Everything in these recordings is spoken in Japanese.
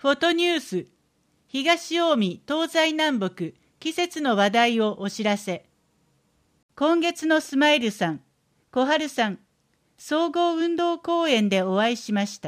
フォトニュース、東近江東西南北季節の話題をお知らせ。今月のスマイルさん、小春さん、総合運動公園でお会いしました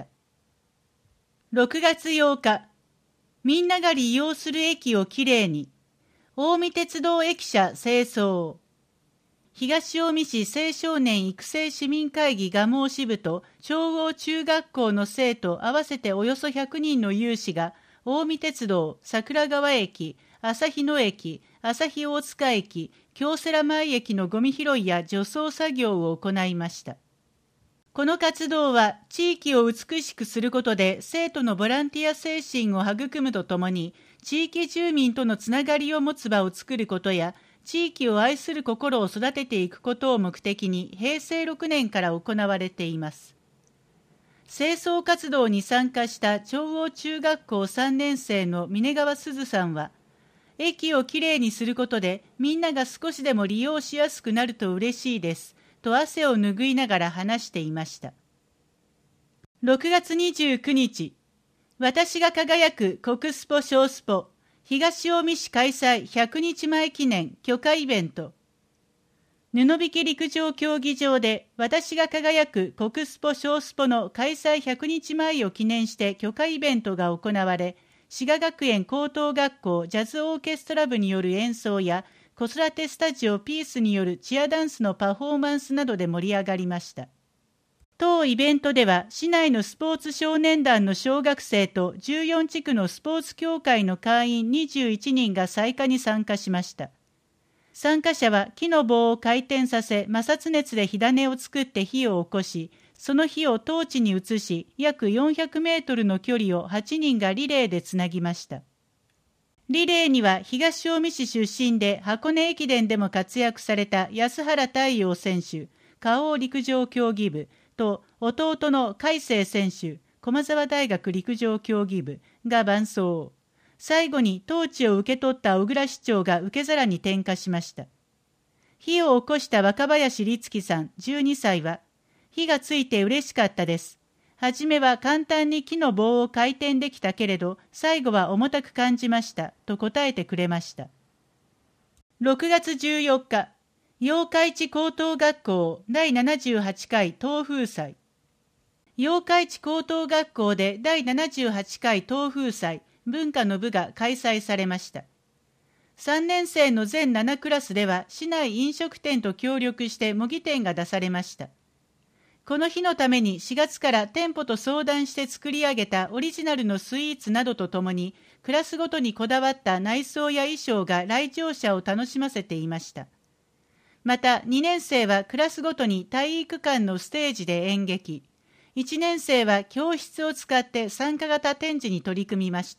。6月8日、みんなが利用する駅をきれいに、近江鉄道駅舎清掃。東近江市青少年育成市民会議蒲生支部と長央中学校の生徒合わせておよそ100人の有志が近江鉄道桜川駅、旭野駅、旭大塚駅、京セラ前駅のゴミ拾いや除草作業を行いました。この活動は地域を美しくすることで生徒のボランティア精神を育むとともに地域住民とのつながりを持つ場を作ることや地域を愛する心を育てていくことを目的に平成6年から行われています。清掃活動に参加した長央中学校3年生の峯川すずさんは、駅をきれいにすることでみんなが少しでも利用しやすくなると嬉しいですと汗を拭いながら話していました。6月29日、私が輝く国スポ小スポ東近江市開催100日前記念許可イベント。布引陸上競技場で私が輝く国スポ小スポの開催100日前を記念して許可イベントが行われ、滋賀学園高等学校ジャズオーケストラ部による演奏や子育てスタジオピースによるチアダンスのパフォーマンスなどで盛り上がりました。当イベントでは市内のスポーツ少年団の小学生と14地区のスポーツ協会の会員21人が採火に参加しました。参加者は木の棒を回転させ摩擦熱で火種を作って火を起こし、その火をトーチに移し約400メートルの距離を8人がリレーでつなぎました。リレーには東近江市出身で箱根駅伝でも活躍された安原太陽選手、花王陸上競技部と弟の海星選手、駒澤大学陸上競技部が伴走。最後にトーチを受け取った小倉市長が受け皿に点火しました。火を起こした若林律樹さん12歳は、火がついて嬉しかったです。はじめは簡単に木の棒を回転できたけれど、最後は重たく感じましたと答えてくれました。6月14日、八日市高等学校第78回東風祭。八日市高等学校で第78回東風祭文化の部が開催されました。3年生の全7クラスでは市内飲食店と協力して模擬店が出されました。この日のために4月から店舗と相談して作り上げたオリジナルのスイーツなどとともにクラスごとにこだわった内装や衣装が来場者を楽しませていました。また2年生はクラスごとに体育館のステージで演劇、1年生は教室を使って参加型展示に取り組みました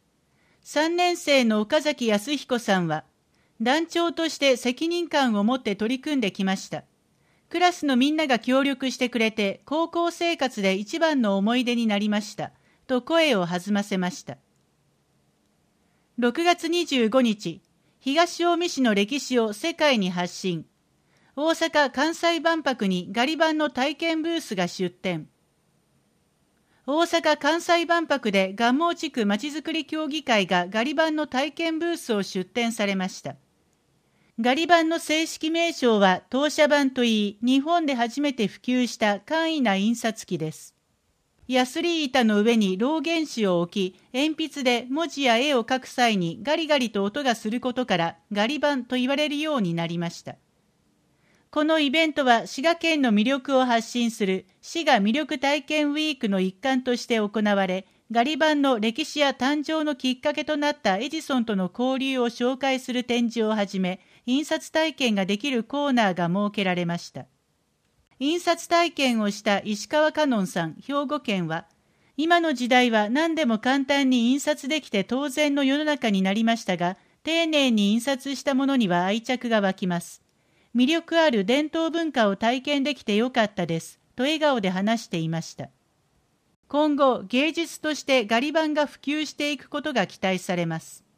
。3年生の岡崎康彦さんは、団長として責任感を持って取り組んできました。クラスのみんなが協力してくれて、高校生活で一番の思い出になりました、と声を弾ませました。6月25日、東近江市の歴史を世界に発信。大阪・関西万博にガリ版の体験ブースが出展。大阪・関西万博で蒲生地区まちづくり協議会がガリ版の体験ブースを出展されました。ガリ版の正式名称は投射版といい、日本で初めて普及した簡易な印刷機です。ヤスリ板の上にロー原子を置き、鉛筆で文字や絵を描く際にガリガリと音がすることからガリ版と言われるようになりました。このイベントは滋賀県の魅力を発信する滋賀魅力体験ウィークの一環として行われ、ガリ版の歴史や誕生のきっかけとなったエジソンとの交流を紹介する展示をはじめ、印刷体験ができるコーナーが設けられました。印刷体験をした石川香音さん、兵庫県は、今の時代は何でも簡単に印刷できて当然の世の中になりましたが、丁寧に印刷したものには愛着が湧きます。魅力ある伝統文化を体験できてよかったです、と笑顔で話していました。今後、芸術としてガリ版が普及していくことが期待されます。